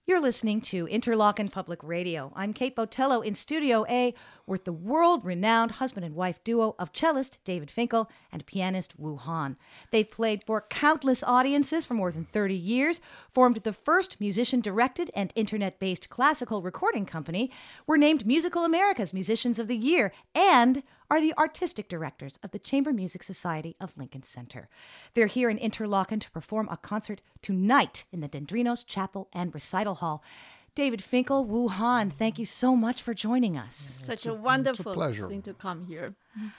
You're listening to Interlochen Public Radio. I'm Kate Botello in Studio A with the world-renowned husband and wife duo of cellist David Finkel and pianist Wu Han. They've played for countless audiences for more than 30 years, formed the first musician-directed and internet-based classical recording company, were named Musical America's Musicians of the Year, and are the artistic directors of the Chamber Music Society of Lincoln Center. They're here in Interlochen to perform a concert tonight in the Dendrinos Chapel and Recital Hall. David Finkel, Wu Han, thank you so much for joining us. Such a wonderful pleasure. thing to come here.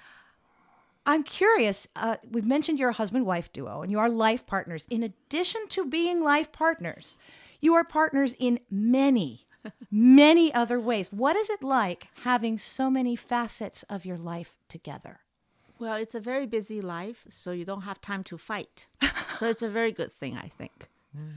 I'm curious, we've mentioned you're a husband-wife duo, and you are life partners. In addition to being life partners, you are partners in many other ways. What is it like having so many facets of your life together? Well, it's a very busy life, so you don't have time to fight. So it's a very good thing, I think.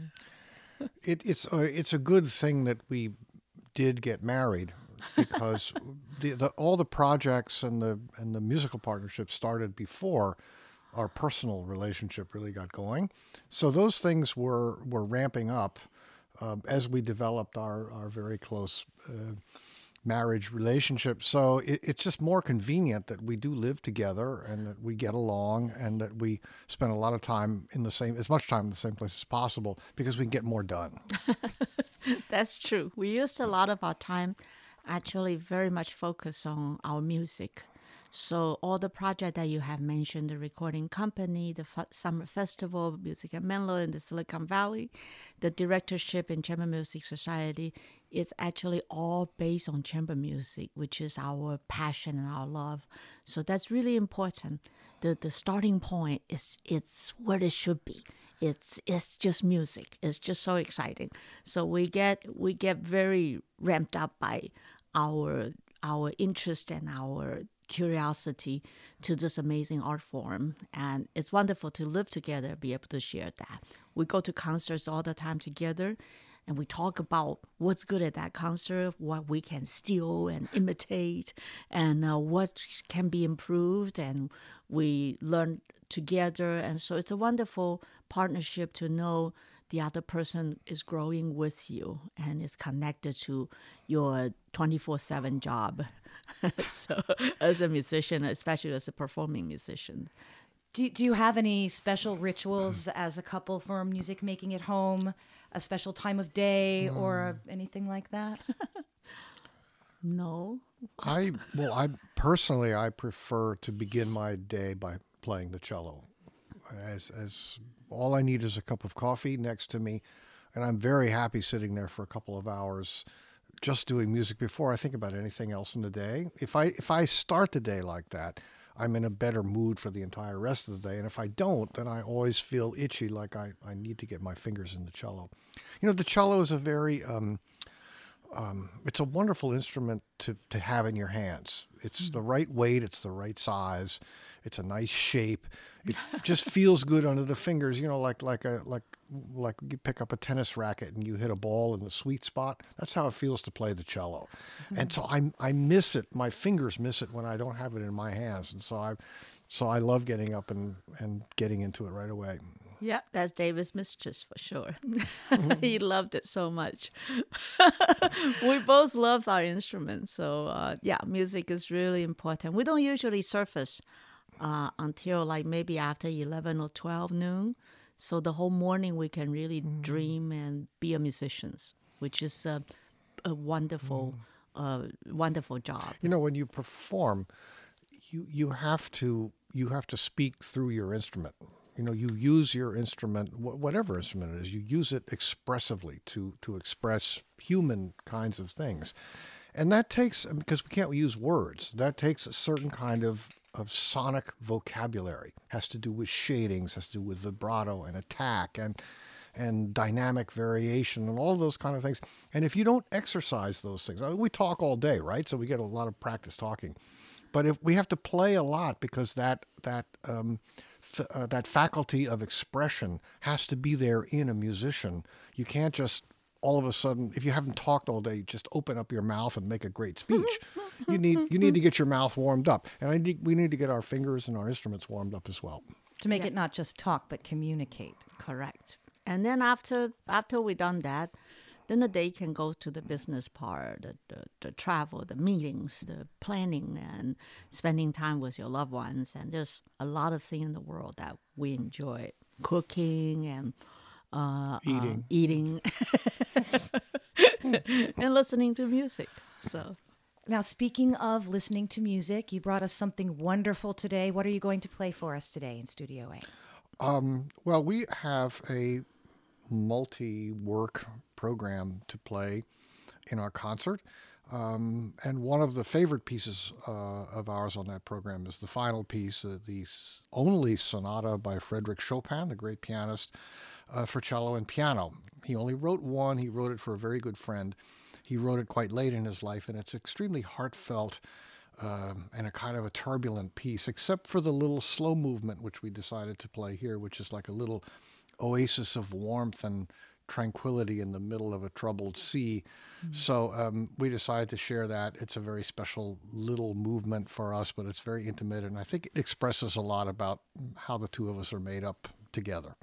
It's a good thing that we did get married, because all the projects and the musical partnerships started before our personal relationship really got going. So those things were ramping up as we developed our very close marriage relationship. So it's just more convenient that we do live together and that we get along and that we spend a lot of time as much time in the same place as possible, because we can get more done. That's true. We used a lot of our time actually very much focused on our music. So all the projects that you have mentioned, the recording company, the Summer Festival, Music at Menlo in the Silicon Valley, the directorship in Chamber Music Society, is actually all based on chamber music, which is our passion and our love. So that's really important. The starting point it's where it should be. It's just music. It's just so exciting. So we get very ramped up by our interest and our curiosity to this amazing art form, and it's wonderful to live together, be able to share that. We go to concerts all the time together, and we talk about what's good at that concert, what we can steal and imitate, and what can be improved, and we learn together. And so it's a wonderful partnership to know the other person is growing with you and is connected to your 24/7 job. So as a musician, especially as a performing musician. Do you have any special rituals as a couple for music making at home? A special time of day or anything like that? No. I personally prefer to begin my day by playing the cello. As all I need is a cup of coffee next to me, and I'm very happy sitting there for a couple of hours just doing music before I think about anything else in the day. If I start the day like that, I'm in a better mood for the entire rest of the day. And if I don't, then I always feel itchy, like I need to get my fingers in the cello. You know, the cello is a very, it's a wonderful instrument to have in your hands. It's the right weight, it's the right size, it's a nice shape. It just feels good under the fingers, you know, like you pick up a tennis racket and you hit a ball in the sweet spot. That's how it feels to play the cello. And so I miss it. My fingers miss it when I don't have it in my hands. And so I love getting up and getting into it right away. Yeah, that's David's mistress for sure. He loved it so much. We both love our instruments. So music is really important. We don't usually surface until like maybe after 11 or 12 noon. So the whole morning we can really dream and be a musicians, which is a wonderful, wonderful job. You know, when you perform, you have to speak through your instrument. You know, you use your instrument, whatever instrument it is, you use it expressively to express human kinds of things. And that takes, because we can't use words, that takes a certain kind of sonic vocabulary. Has to do with shadings, has to do with vibrato and attack and dynamic variation and all those kind of things. And if you don't exercise those things, I mean, we talk all day, right? So we get a lot of practice talking. But if we have to play a lot, because that faculty of expression has to be there in a musician. You can't just all of a sudden, if you haven't talked all day, just open up your mouth and make a great speech. You need to get your mouth warmed up, and we need to get our fingers and our instruments warmed up as well To make it not just talk, but communicate. Correct. And then after we done that, Then the day can go to the business part, the travel, the meetings, the planning, and spending time with your loved ones. And there's a lot of things in the world that we enjoy, cooking and eating and listening to music. So now, speaking of listening to music, you brought us something wonderful today. What are you going to play for us today in Studio A? Well, we have a multi-work program to play in our concert. And one of the favorite pieces of ours on that program is the final piece, the only sonata by Frédéric Chopin, the great pianist, for cello and piano. He only wrote one. He wrote it for a very good friend. He wrote it quite late in his life, and it's extremely heartfelt and a kind of a turbulent piece, except for the little slow movement, which we decided to play here, which is like a little oasis of warmth and tranquility in the middle of a troubled sea. So we decided to share that. It's a very special little movement for us, but it's very intimate, and I think it expresses a lot about how the two of us are made up together.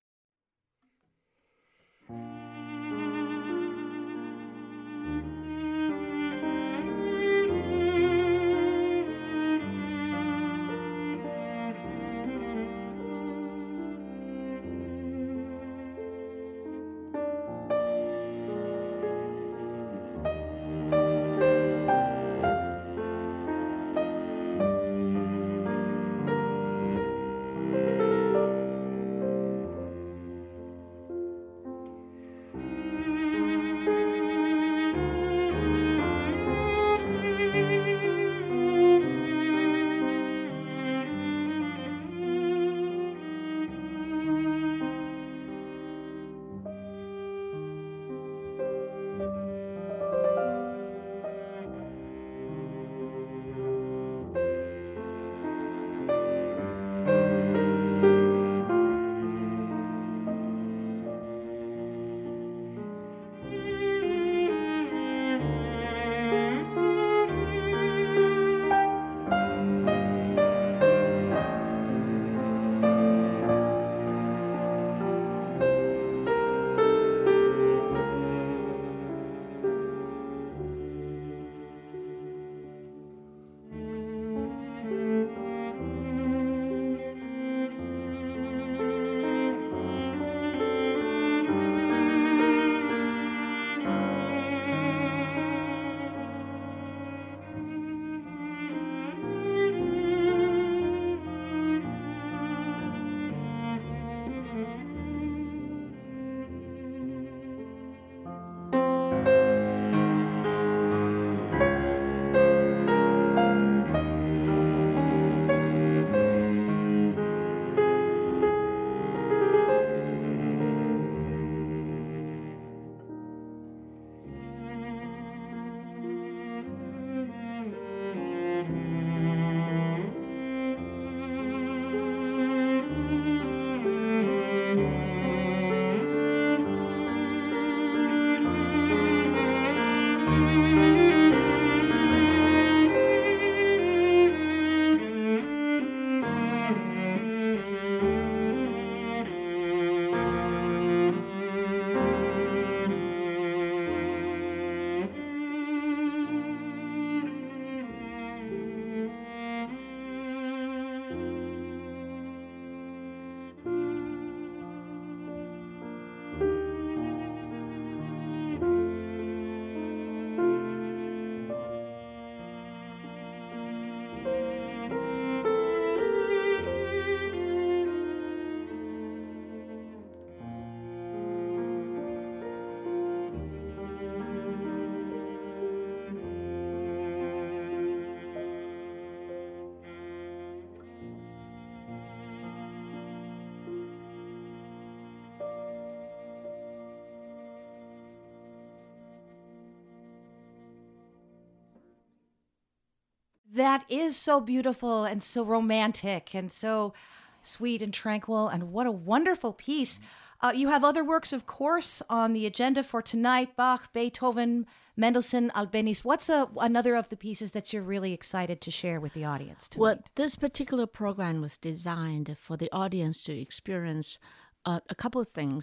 That is so beautiful and so romantic and so sweet and tranquil, and what a wonderful piece. You have other works, of course, on the agenda for tonight: Bach, Beethoven, Mendelssohn, Albéniz. What's another of the pieces that you're really excited to share with the audience tonight? Well, this particular program was designed for the audience to experience a couple of things.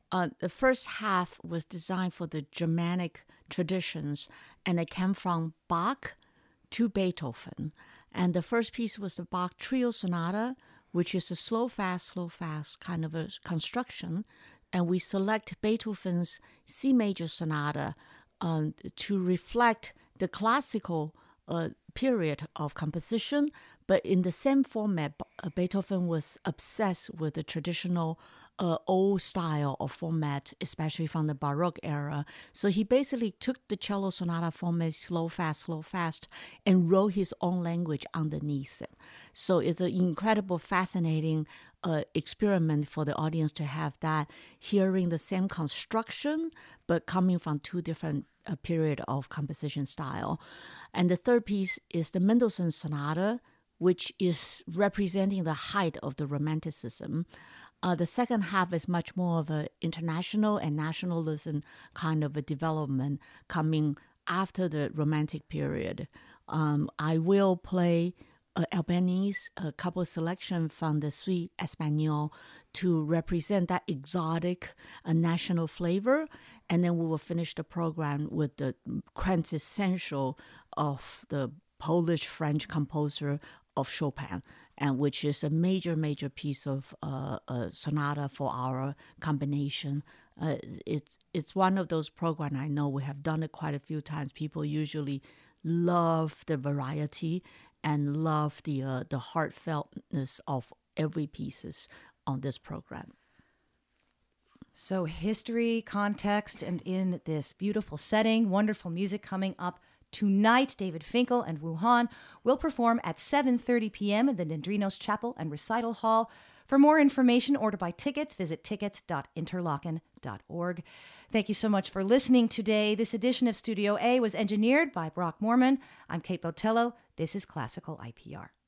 The first half was designed for the Germanic traditions, and it came from Bach to Beethoven. And the first piece was the Bach Trio Sonata, which is a slow, fast kind of a construction. And we select Beethoven's C major sonata to reflect the classical period of composition, but in the same format. Beethoven was obsessed with the traditional old style of format, especially from the Baroque era. So he basically took the cello sonata format, slow, fast, and wrote his own language underneath it. So it's an incredible, fascinating experiment for the audience to have that, hearing the same construction, but coming from two different period of composition style. And the third piece is the Mendelssohn Sonata, which is representing the height of the Romanticism. The second half is much more of an international and nationalism kind of a development coming after the Romantic period. I will play Albanese, a couple selection from the Suite Espagnole to represent that exotic national flavor. And then we will finish the program with the quintessential of the Polish-French composer of Chopin, and which is a major piece of sonata for our combination. It's one of those programs, I know we have done it quite a few times. People usually love the variety and love the heartfeltness of every pieces on this program. So history, context, and in this beautiful setting, wonderful music coming up tonight. David Finkel and Wu Han will perform at 7:30 p.m. in the Nendrinos Chapel and Recital Hall. For more information or to buy tickets, visit tickets.interlochen.org. Thank you so much for listening today. This edition of Studio A was engineered by Brock Morman. I'm Kate Botello. This is Classical IPR.